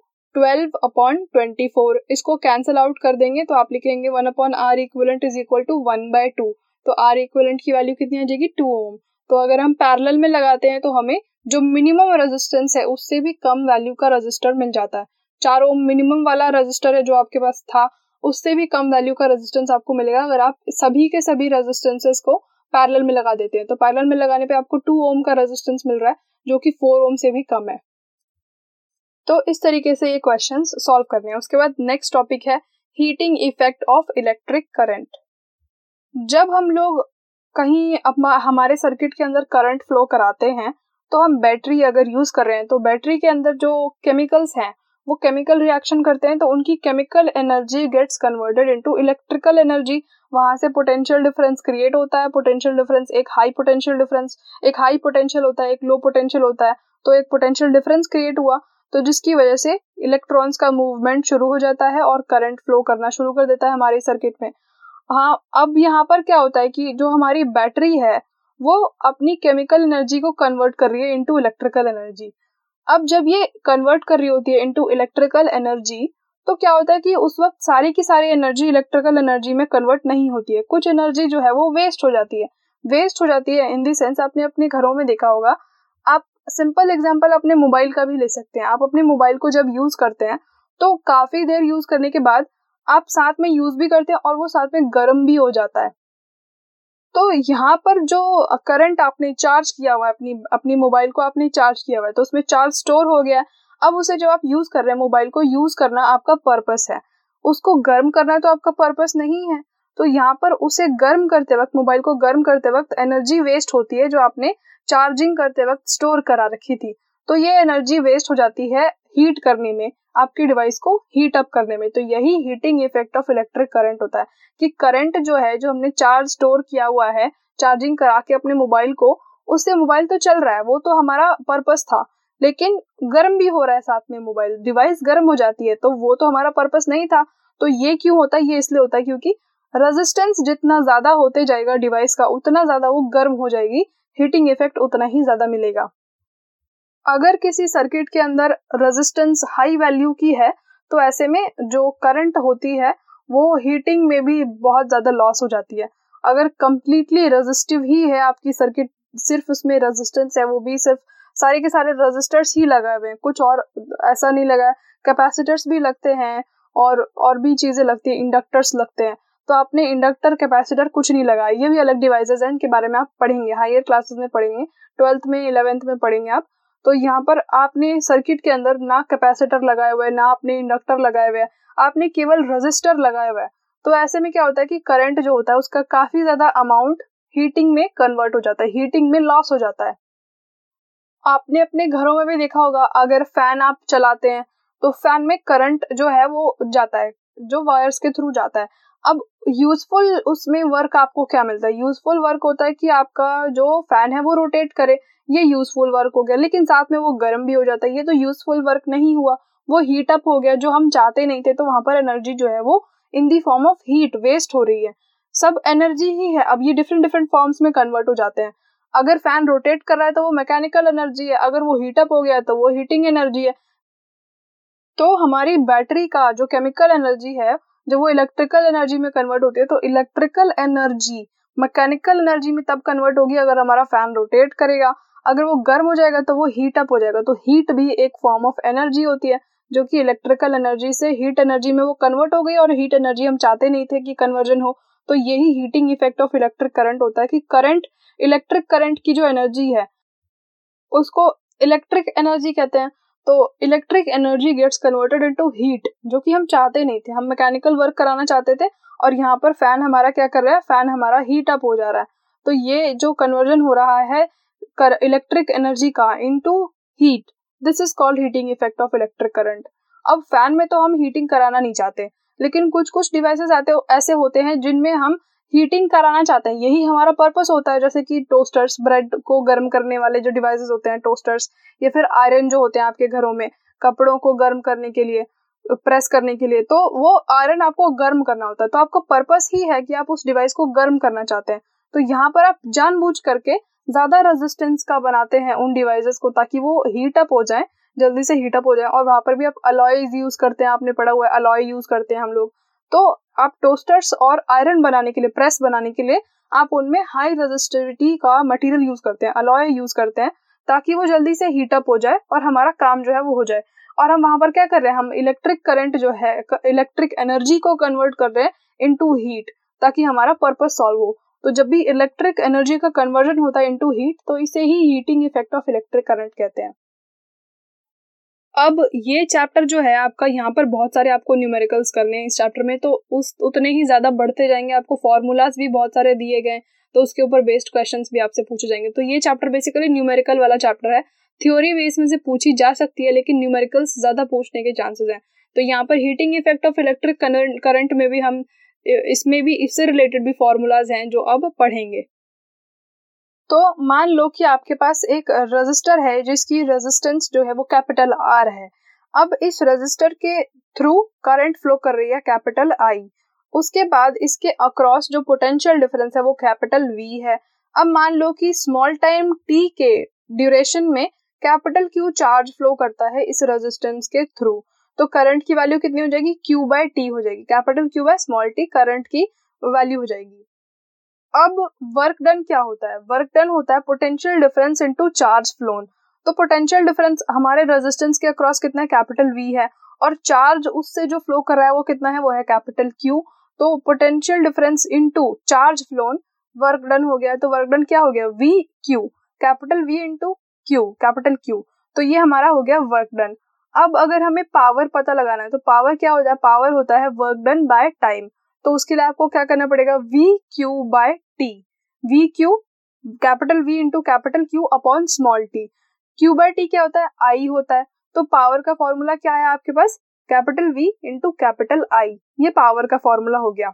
12/24। इसको कैंसिल आउट कर देंगे तो आप लिखेंगे 1/r equivalent is equal to 1/2। तो r इक्वलेंट की वैल्यू कितनी आ जाएगी 2 ओम। तो अगर हम पैरेलल में लगाते हैं तो हमें जो मिनिमम रेजिस्टेंस है उससे भी कम वैल्यू का रेजिस्टर मिल जाता है। 4 ओम मिनिमम वाला रेजिस्टर है जो आपके पास था, उससे भी कम वैल्यू का रेजिस्टेंस आपको मिलेगा अगर आप सभी के सभी रेजिस्टेंसेस को पैरेलल में लगा देते हैं। तो पैरेलल में लगाने पे आपको 2 ओम का रेजिस्टेंस मिल रहा है जो कि 4 ओम से भी कम है। तो इस तरीके से ये क्वेश्चंस सॉल्व करने हैं। उसके बाद नेक्स्ट टॉपिक है heating effect of electric current. जब हम लोग कहीं हमारे सर्किट के अंदर करंट फ्लो कराते हैं तो हम बैटरी अगर यूज कर रहे हैं तो बैटरी के अंदर जो केमिकल्स हैं वो केमिकल रिएक्शन करते हैं, तो उनकी chemical energy gets converted into electrical energy. वहां से पोटेंशियल डिफरेंस क्रिएट होता है। पोटेंशियल डिफरेंस एक हाई पोटेंशियल होता है, एक लो पोटेंशियल होता है। तो एक पोटेंशियल डिफरेंस क्रिएट हुआ तो जिसकी वजह से इलेक्ट्रॉन्स का मूवमेंट शुरू हो जाता है और करंट फ्लो करना शुरू कर देता है हमारे सर्किट में। हाँ, अब यहाँ पर क्या होता है कि जो हमारी बैटरी है वो अपनी केमिकल एनर्जी को कन्वर्ट कर रही है इनटू इलेक्ट्रिकल एनर्जी। अब जब ये कन्वर्ट कर रही होती है इनटू इलेक्ट्रिकल एनर्जी तो क्या होता है कि उस वक्त सारी की सारी एनर्जी इलेक्ट्रिकल एनर्जी में कन्वर्ट नहीं होती है। कुछ एनर्जी जो है वो वेस्ट हो जाती है इन द सेंस आपने अपने घरों में देखा होगा। आप सिंपल एग्जांपल अपने मोबाइल का भी ले सकते हैं। आप अपने मोबाइल को जब यूज करते हैं तो काफी देर यूज करने के बाद आप साथ में यूज भी करते हैं और वो साथ में गर्म भी हो जाता है। तो यहाँ पर जो करंट आपने चार्ज किया हुआ है, अपनी मोबाइल को आपने चार्ज किया हुआ है, तो उसमें चार्ज स्टोर हो गया। अब उसे जब आप यूज कर रहे हैं, मोबाइल को यूज करना आपका पर्पस है, उसको गर्म करना तो आपका पर्पस नहीं है। तो यहाँ पर उसे गर्म करते वक्त, मोबाइल को गर्म करते वक्त एनर्जी वेस्ट होती है जो आपने चार्जिंग करते वक्त स्टोर करा रखी थी। तो ये एनर्जी वेस्ट हो जाती है हीट करने में, आपकी डिवाइस को हीट अप करने में। तो यही heating effect of electric current होता है कि करंट जो है, जो हमने चार्ज स्टोर किया हुआ है चार्जिंग करा के अपने मोबाइल को, उससे मोबाइल तो चल रहा है, वो तो हमारा पर्पस था, लेकिन गर्म भी हो रहा है साथ में मोबाइल, डिवाइस गर्म हो जाती है, तो वो तो हमारा पर्पस नहीं था। तो ये क्यों होता है? ये इसलिए होता है क्योंकि रेजिस्टेंस जितना ज्यादा होते जाएगा डिवाइस का उतना ज्यादा वो गर्म हो जाएगी, हीटिंग इफेक्ट उतना ही ज्यादा मिलेगा। अगर किसी सर्किट के अंदर रेजिस्टेंस हाई वैल्यू की है तो ऐसे में जो करंट होती है वो हीटिंग में भी बहुत ज्यादा लॉस हो जाती है। अगर कंप्लीटली रेजिस्टिव ही है आपकी सर्किट, सिर्फ उसमें रेजिस्टेंस है, वो भी सिर्फ सारे के सारे रेजिस्टर्स ही लगाए हुए हैं, कुछ और ऐसा नहीं लगा है, कैपेसिटर्स भी लगते हैं और भी चीजें लगती है, इंडक्टर्स लगते हैं, तो आपने इंडक्टर कैपेसिटर कुछ नहीं लगाया, ये भी अलग डिवाइसेस हैं, इनके बारे में आप पढ़ेंगे, हायर क्लासेस में पढ़ेंगे, 12th में 11th में पढ़ेंगे आप। तो यहाँ पर आपने सर्किट के अंदर ना कैपेसिटर लगाए हुए, ना आपने इंडक्टर लगाए हुए, आपने केवल रेजिस्टर लगाया हुआ है। तो ऐसे में क्या होता है कि करंट जो होता है उसका काफी ज्यादा अमाउंट हीटिंग में कन्वर्ट हो जाता है, हीटिंग में लॉस हो जाता है। आपने अपने घरों में भी देखा होगा, अगर फैन आप चलाते हैं तो फैन में करंट जो है वो जाता है, जो वायर्स के थ्रू जाता है। अब यूजफुल उसमें वर्क आपको क्या मिलता है? यूजफुल वर्क होता है कि आपका जो फैन है वो रोटेट करे, ये यूजफुल वर्क हो गया, लेकिन साथ में वो गर्म भी हो जाता है, ये तो यूजफुल वर्क नहीं हुआ, वो हीट अप हो गया, जो हम चाहते नहीं थे। तो वहां पर एनर्जी जो है वो in the form of heat waste हो रही है, सब एनर्जी ही है। अब ये डिफरेंट डिफरेंट फॉर्म्स में कन्वर्ट हो जाते हैं। अगर फैन रोटेट कर रहा है तो वो मैकेनिकल एनर्जी है, अगर वो हीट अप हो गया तो वो हीटिंग एनर्जी है। तो हमारी बैटरी का जो केमिकल एनर्जी है जब वो इलेक्ट्रिकल एनर्जी में कन्वर्ट होती है तो इलेक्ट्रिकल एनर्जी मैकेनिकल एनर्जी में तब कन्वर्ट होगी अगर हमारा फैन रोटेट करेगा। अगर वो गर्म हो जाएगा तो वो हीट अप हो जाएगा। तो हीट भी एक फॉर्म ऑफ एनर्जी होती है जो कि इलेक्ट्रिकल एनर्जी से हीट एनर्जी में वो कन्वर्ट हो गई और हीट एनर्जी हम चाहते नहीं थे कि कन्वर्जन हो। तो यही heating effect of electric current होता है कि करंट इलेक्ट्रिक करंट की जो एनर्जी है उसको इलेक्ट्रिक एनर्जी कहते हैं। तो electric energy gets converted into heat जो कि हम चाहते नहीं थे। हम मैकेनिकल वर्क कराना चाहते थे और यहाँ पर फैन हमारा क्या कर रहा है, फैन हमारा हीट अप हो जा रहा है। तो ये जो कन्वर्जन हो रहा है इलेक्ट्रिक एनर्जी का into heat, this is called heating effect of electric current. अब फैन में तो हम हीटिंग कराना नहीं चाहते, लेकिन कुछ कुछ डिवाइसेस ऐसे होते हैं जिनमें हम हीटिंग कराना चाहते हैं। यही हमारा पर्पस होता है, जैसे कि टोस्टर्स, ब्रेड को गर्म करने वाले जो डिवाइसेस होते हैं टोस्टर्स, या फिर आयरन जो होते हैं आपके घरों में कपड़ों को गर्म करने के लिए, प्रेस करने के लिए, तो वो आयरन आपको गर्म करना होता है। तो आपका पर्पस ही है कि आप उस डिवाइस को गर्म करना चाहते हैं। तो यहाँ पर आप जानबूझ करके ज्यादा रेजिस्टेंस का बनाते हैं उन डिवाइसेस को ताकि वो हीट अप हो जाए, जल्दी से हीट अप हो जाए। और वहां पर भी आप अलॉयज यूज करते हैं, आपने पढ़ा हुआ है अलॉय यूज करते हैं हम लोग। तो आप टोस्टर्स और आयरन बनाने के लिए, प्रेस बनाने के लिए आप उनमें हाई रेजिस्टिविटी का मटेरियल यूज करते हैं, अलॉय यूज करते हैं, ताकि वो जल्दी से हीट अप हो जाए और हमारा काम जो है वो हो जाए। और हम वहां पर क्या कर रहे हैं, हम इलेक्ट्रिक करंट जो है, इलेक्ट्रिक एनर्जी को कन्वर्ट कर रहे हैं इनटू हीट ताकि हमारा पर्पस सॉल्व हो। तो जब भी इलेक्ट्रिक एनर्जी का कन्वर्जन होता है इनटू हीट तो इसे ही heating effect of electric current कहते हैं। अब ये चैप्टर जो है आपका, यहाँ पर बहुत सारे आपको न्यूमेरिकल्स करने हैं इस चैप्टर में, तो उतने ही ज्यादा बढ़ते जाएंगे। आपको फॉर्मूलाज भी बहुत सारे दिए गए, तो उसके ऊपर बेस्ड क्वेश्चंस भी आपसे पूछे जाएंगे। तो ये चैप्टर बेसिकली न्यूमेरिकल वाला चैप्टर है। थ्योरी बेस में से पूछी जा सकती है, लेकिन न्यूमेरिकल्स ज्यादा पूछने के चांसेस हैं। तो यहाँ पर heating effect of electric current में भी हम इसमें भी इससे रिलेटेड भी फॉर्मूलाज हैं जो अब पढ़ेंगे। तो मान लो कि आपके पास एक रेजिस्टर है जिसकी रेजिस्टेंस जो है वो कैपिटल आर है। अब इस रेजिस्टर के थ्रू करंट फ्लो कर रही है कैपिटल आई। उसके बाद इसके अक्रॉस जो पोटेंशियल डिफरेंस है वो कैपिटल वी है। अब मान लो कि स्मॉल टाइम टी के ड्यूरेशन में कैपिटल क्यू चार्ज फ्लो करता है इस रेजिस्टेंस के थ्रू। तो करंट की वैल्यू कितनी हो जाएगी, क्यू बाय टी हो जाएगी। Capital Q by small T current की वैल्यू हो जाएगी। अब वर्क डन क्या होता है, वर्क डन होता है potential difference into charge flown. तो पोटेंशियल डिफरेंस हमारे रेजिस्टेंस के अक्रॉस कितना है, कैपिटल वी है, और चार्ज उससे जो फ्लो कर रहा है वो कितना है, वो है कैपिटल क्यू। तो potential difference into charge flown work done हो गया। तो वर्क डन क्या हो गया, V Q, capital V into Q, capital Q. तो ये हमारा हो गया वर्क डन। अब अगर हमें पावर पता लगाना है तो पावर क्या होता है, पावर होता है वर्क डन बाय टाइम। तो उसके लिए आपको क्या करना पड़ेगा, V Q by T, V Q capital V into capital Q upon small T. Q by T क्या होता है, आई होता है। तो पावर का फॉर्मूला क्या है आपके पास, capital V into capital I. ये पावर का फॉर्मूला हो गया।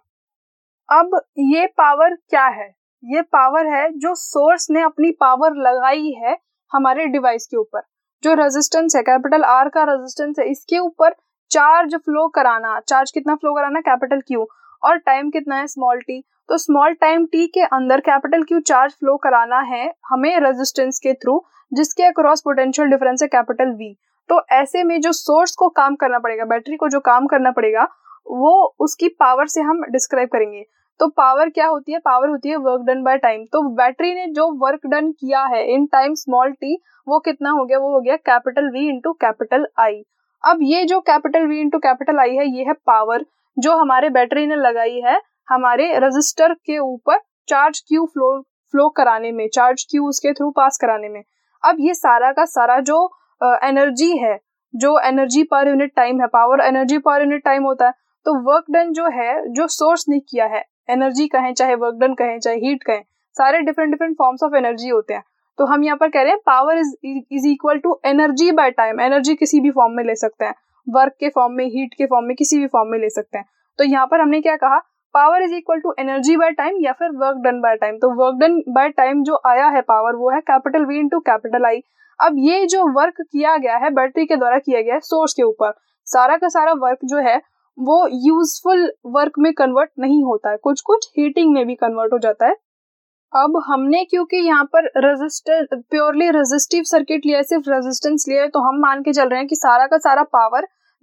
अब ये पावर क्या है, ये पावर है जो सोर्स ने अपनी पावर लगाई है हमारे डिवाइस के ऊपर। जो रेजिस्टेंस है, कैपिटल आर का रेजिस्टेंस है, इसके ऊपर चार्ज फ्लो कराना, चार्ज कितना फ्लो कराना, कैपिटल क्यू, और टाइम कितना है, स्मॉल टी। तो स्मॉल टाइम टी के अंदर कैपिटल क्यू चार्ज फ्लो कराना है हमें रेजिस्टेंस के थ्रू, जिसके अक्रॉस पोटेंशियल डिफरेंस है कैपिटल वी। तो ऐसे में जो सोर्स को काम करना पड़ेगा, बैटरी को जो काम करना पड़ेगा, वो उसकी पावर से हम डिस्क्राइब करेंगे। तो पावर क्या होती है, पावर होती है वर्क डन बाय टाइम। तो बैटरी ने जो वर्क डन किया है इन टाइम स्मॉल टी, वो कितना हो गया, वो हो गया capital V into capital I. अब ये जो capital V into capital I है, ये है पावर जो हमारे बैटरी ने लगाई है हमारे रेजिस्टर के ऊपर चार्ज क्यू फ्लो कराने में, चार्ज क्यू उसके थ्रू पास कराने में। अब ये सारा का सारा जो एनर्जी है, जो एनर्जी पर यूनिट टाइम है, power energy per unit time होता है। तो वर्क डन जो है, जो सोर्स ने किया है, एनर्जी कहें चाहे वर्क डन कहें चाहे हीट कहें, सारे different different forms of energy होते हैं। तो हम यहाँ पर कह रहे हैं power is equal to energy by time. Energy किसी भी फॉर्म में ले सकते हैं, वर्क के फॉर्म में, हीट के फॉर्म में, किसी भी फॉर्म में ले सकते हैं। तो यहाँ पर हमने क्या कहा, power is equal to energy by time या फिर वर्क डन बाय टाइम। तो वर्क डन बाय टाइम जो आया है पावर, वो है capital V into capital I. अब ये जो वर्क किया गया है बैटरी के द्वारा किया गया है सोर्स के ऊपर, सारा का सारा वर्क जो है वो यूजफुल वर्क में कन्वर्ट नहीं होता है, कुछ कुछ हीटिंग में भी कन्वर्ट हो जाता है। अब हमने क्योंकि यहाँ पर रेजिस्टर प्योरली रेजिस्टिव सर्किट लिया है, सिर्फ रेजिस्टेंस लिया है, तो हम मान के चल रहे हैं कि सारा का सारा पावर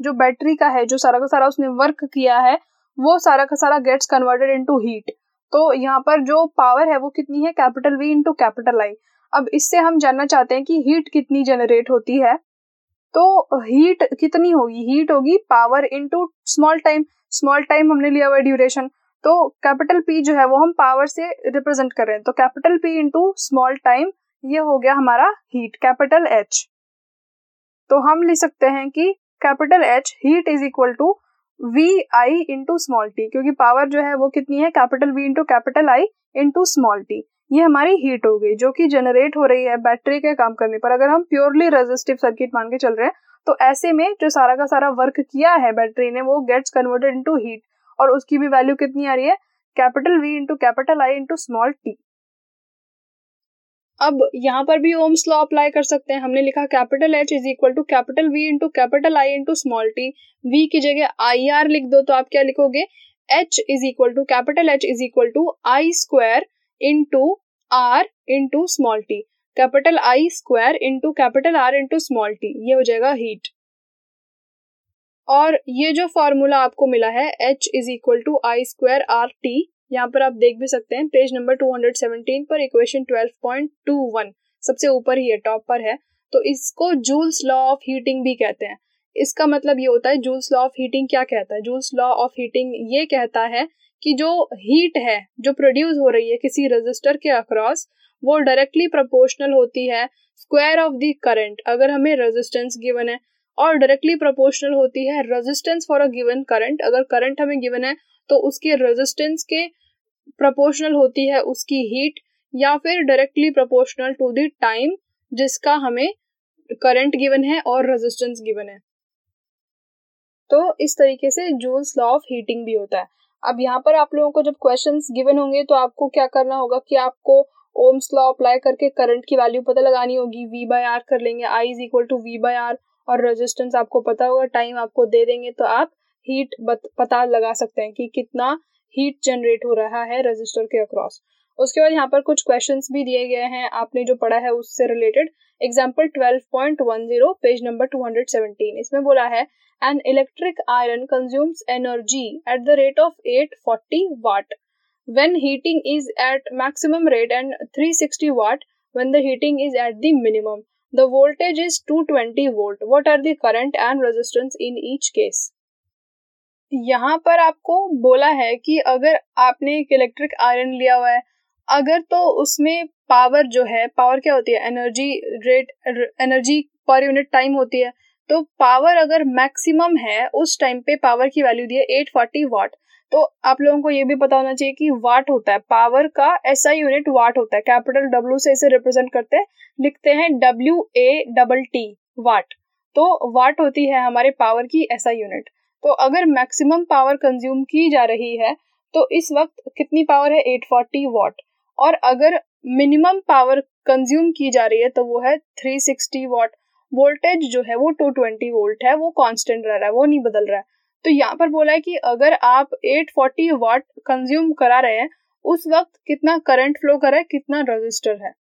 जो बैटरी का है, जो सारा का सारा उसने वर्क किया है, वो सारा का सारा गेट्स कन्वर्टेड इनटू हीट। तो यहाँ पर जो पावर है वो कितनी है, capital V into capital I। अब इससे हम जानना चाहते हैं कि हीट कितनी जनरेट होती है। तो हीट कितनी होगी, हीट होगी power into small time. Small time हमने लिया हुआ ड्यूरेशन, तो कैपिटल P जो है वो हम पावर से रिप्रेजेंट कर रहे हैं, तो capital P into small time, ये हो गया हमारा हीट, कैपिटल H। तो हम लिख सकते हैं कि capital H heat is equal to VI into small T, क्योंकि पावर जो है वो कितनी है, capital V into capital I into small T. ये हमारी हीट हो गई जो कि जनरेट हो रही है बैटरी के काम करने पर। अगर हम प्योरली रेजिस्टिव सर्किट मान के चल रहे हैं तो ऐसे में जो सारा का सारा वर्क किया है बैटरी ने वो गेट्स कन्वर्टेड इनटू हीट, और उसकी भी वैल्यू कितनी आ रही है, capital V into capital I into small T. अब यहाँ पर भी ओम्स लॉ अप्लाई कर सकते हैं। हमने लिखा capital H is equal to capital V into capital I into small T. V की जगह IR लिख दो तो आप क्या लिखोगे, H is equal to capital H is equal to I square into R into small T, capital I square into capital R into small T, ये हो जाएगा हीट। और ये जो फॉर्मूला आपको मिला है H is equal to I square R T, यहाँ पर आप देख भी सकते हैं पेज नंबर 217 पर इक्वेशन 12.21 सबसे ऊपर ही है, टॉप पर है। तो इसको जूल्स लॉ ऑफ हीटिंग भी कहते हैं। इसका मतलब ये होता है, जूल्स लॉ ऑफ हीटिंग क्या कहता है, जूल्स लॉ ऑफ हीटिंग ये कहता है कि जो हीट है जो प्रोड्यूस हो रही है किसी रेजिस्टर के अक्रॉस, वो डायरेक्टली प्रोपोर्शनल होती है स्क्वायर ऑफ द करंट, अगर हमें रेजिस्टेंस गिवन है, और डायरेक्टली प्रोपोर्शनल होती है resistance for a given current, अगर करंट हमें गिवन है तो उसके रेजिस्टेंस के प्रोपोर्शनल होती है उसकी हीट, या फिर directly proportional to the time जिसका हमें करंट गिवन है और रेजिस्टेंस गिवन है। तो इस तरीके से जूल्स लॉ ऑफ हीटिंग भी होता है। अब यहाँ पर आप लोगों को जब क्वेश्चंस गिवन होंगे तो आपको क्या करना होगा कि आपको ओम्स लॉ अप्लाई करके करंट की वैल्यू पता लगानी होगी। V बाय R कर लेंगे, I is equal to V by R, और रेजिस्टेंस आपको पता होगा, टाइम आपको दे देंगे तो आप हीट पता लगा सकते हैं कि कितना हीट जनरेट हो रहा है रेजिस्टर के अक्रॉस। उसके बाद यहाँ पर कुछ क्वेश्चंस भी दिए गए हैं आपने जो पढ़ा है उससे रिलेटेड। एग्जाम्पल 12.10 पेज नंबर 217, इसमें बोला है an electric iron consumes energy at the rate of 840 watt when heating is at maximum rate and 360 watt when the heating is at the minimum. The voltage is 220 volt. What are the current and resistance in each case? यहाँ पर आपको बोला है कि अगर आपने एक electric iron लिया हुआ है, अगर तो उसमें पावर जो है, पावर क्या होती है, energy rate, energy per unit time होती है। तो पावर अगर मैक्सिमम है उस टाइम पे पावर की वैल्यू दी है 840 वाट, तो आप लोगों को ये भी पता होना चाहिए कि वाट होता है पावर का SI यूनिट, वाट होता है, कैपिटल W से इसे रिप्रेजेंट करते हैं, लिखते हैं WATT वाट। तो वाट होती है हमारे पावर की SI यूनिट। तो अगर मैक्सिमम पावर कंज्यूम की जा रही है तो इस वक्त कितनी पावर है, 840 वाट, और अगर मिनिमम पावर कंज्यूम की जा रही है तो वो है 360 वाट। वोल्टेज जो है वो 220 वोल्ट है, वो कांस्टेंट रह रहा है, वो नहीं बदल रहा है। तो यहाँ पर बोला है कि अगर आप 840 वाट कंज्यूम करा रहे हैं उस वक्त कितना करंट फ्लो कर रहा है, कितना रजिस्टर है,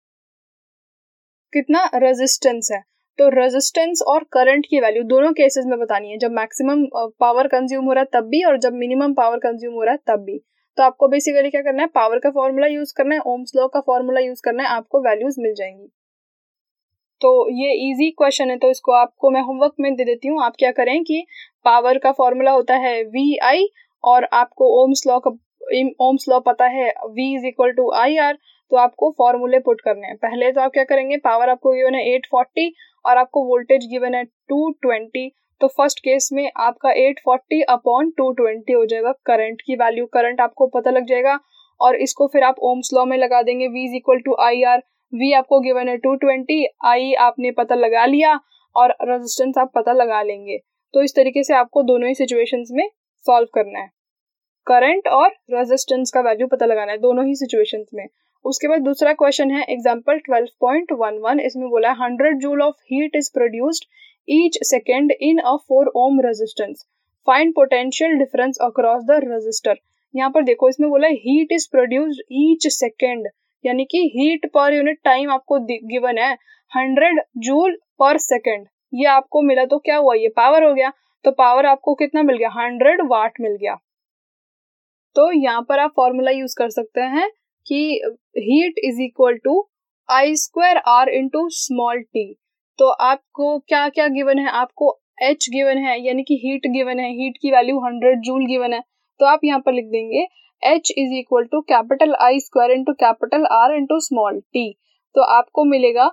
कितना रेजिस्टेंस है। तो रेजिस्टेंस और करंट की वैल्यू दोनों केसेस में बतानी है, जब मैक्सिमम पावर कंज्यूम हो रहा है तब भी और जब मिनिमम पावर कंज्यूम हो रहा है तब भी। तो आपको बेसिकली क्या करना है, पावर का फॉर्मूला यूज करना है, ओम्स लॉ का फॉर्मूला यूज करना है, आपको वैल्यूज मिल जाएंगी। तो ये इजी क्वेश्चन है तो इसको आपको मैं होमवर्क में दे देती हूँ। आप क्या करें कि पावर का फॉर्मूला होता है VI, और आपको ओम्स लॉ पता है V is equal to IR, तो आपको फॉर्मूले पुट करने हैं। पहले तो आप क्या करेंगे, पावर आपको गिवन है 840 और आपको वोल्टेज गिवन है 220, तो फर्स्ट केस में आपका 840 अपॉन 220 हो जाएगा करंट की वैल्यू, करंट आपको पता लग जाएगा, और इसको फिर आप ओम्स लॉ में लगा देंगे, V is equal to IR। V आपको गिवन है 220, I आपने पता लगा लिया, और रेजिस्टेंस आप पता लगा लेंगे। तो इस तरीके से आपको दोनों ही सिचुएशंस में सॉल्व करना है, करंट और रेजिस्टेंस का वैल्यू पता लगाना है दोनों ही सिचुएशंस में। उसके बाद दूसरा क्वेश्चन है एग्जांपल 12.11, इसमें बोला है 100 joule of heat is produced each second in a 4 ohm resistance, find potential difference across the resistor. यहाँ पर देखो इसमें बोला है heat is produced each second, यानी कि हीट पर यूनिट टाइम आपको गिवन है 100 जूल पर सेकेंड, ये आपको मिला तो क्या हुआ, ये पावर हो गया। तो पावर आपको कितना मिल गया, 100 वाट मिल गया। तो यहाँ पर आप फॉर्मूला यूज कर सकते हैं कि heat is equal to I²R into small T. तो आपको क्या क्या गिवन है, आपको H गिवन है यानी कि हीट गिवन है, हीट की वैल्यू 100 जूल गिवन है। तो आप यहाँ पर लिख देंगे H is equal to capital I² into capital R into small T. तो आपको मिलेगा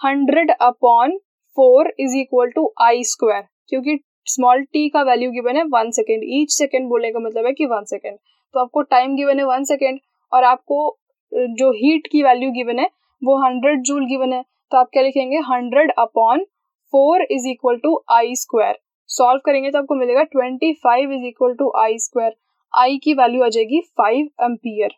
100/4 इज इक्वल टू I², क्योंकि स्मॉल टी का वैल्यू गिवन है 1 सेकेंड, ईच सेकेंड बोलने का मतलब है कि 1 सेकेंड। तो आपको टाइम गिवन है 1 सेकेंड और आपको जो हीट की वैल्यू गिवन है वो 100 जूल गिवन है। तो आप क्या लिखेंगे, 100/4 is equal to I²। Solve करेंगे तो आपको मिलेगा 25 is equal to I²। I की वैल्यू आ जाएगी 5 एम्पियर।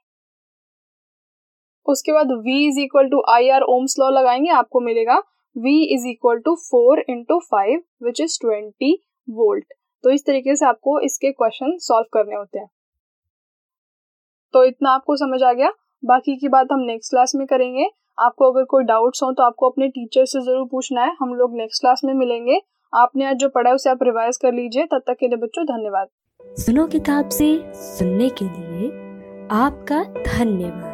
उसके बाद V is equal to IR Ohm's law लगाएंगे, आपको मिलेगा V is equal to 4 into 5 which is 20 volt. तो इस तरीके से आपको इसके क्वेश्चन सॉल्व करने होते हैं। तो इतना आपको समझ आ गया, बाकी की बात हम नेक्स्ट क्लास में करेंगे। आपको अगर कोई डाउट्स हो तो आपको अपने टीचर से जरूर पूछना है। हम लोग नेक्स्ट क्लास में मिलेंगे। आपने आज जो पढ़ा है उसे आप रिवाइज कर लीजिए। तब तक के लिए बच्चों धन्यवाद। सुनो किताब से सुनने के लिए आपका धन्यवाद।